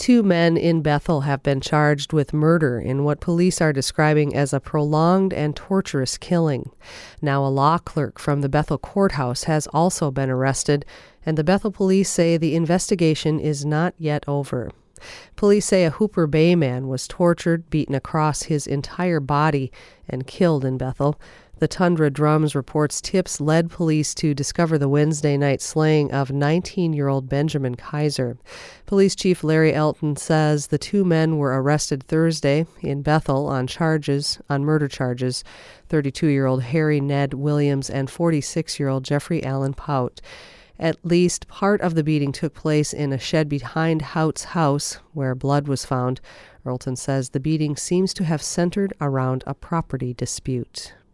Two men in Bethel have been charged with murder in what police are describing as a prolonged and torturous killing. Now a law clerk from the Bethel courthouse has also been arrested, and the Bethel police say the investigation is not yet over. Police say a Hooper Bay man was tortured, beaten across his entire body, and killed in Bethel. The Tundra Drums reports tips led police to discover the Wednesday night slaying of 19-year-old Benjamin Kaiser. Police Chief Larry Elton says the two men were arrested Thursday in Bethel on murder charges, 32-year-old Harry Ned Williams and 46-year-old Jeffrey Allen Pout. At least part of the beating took place in a shed behind Hout's house, where blood was found. Elton says the beating seems to have centered around a property dispute.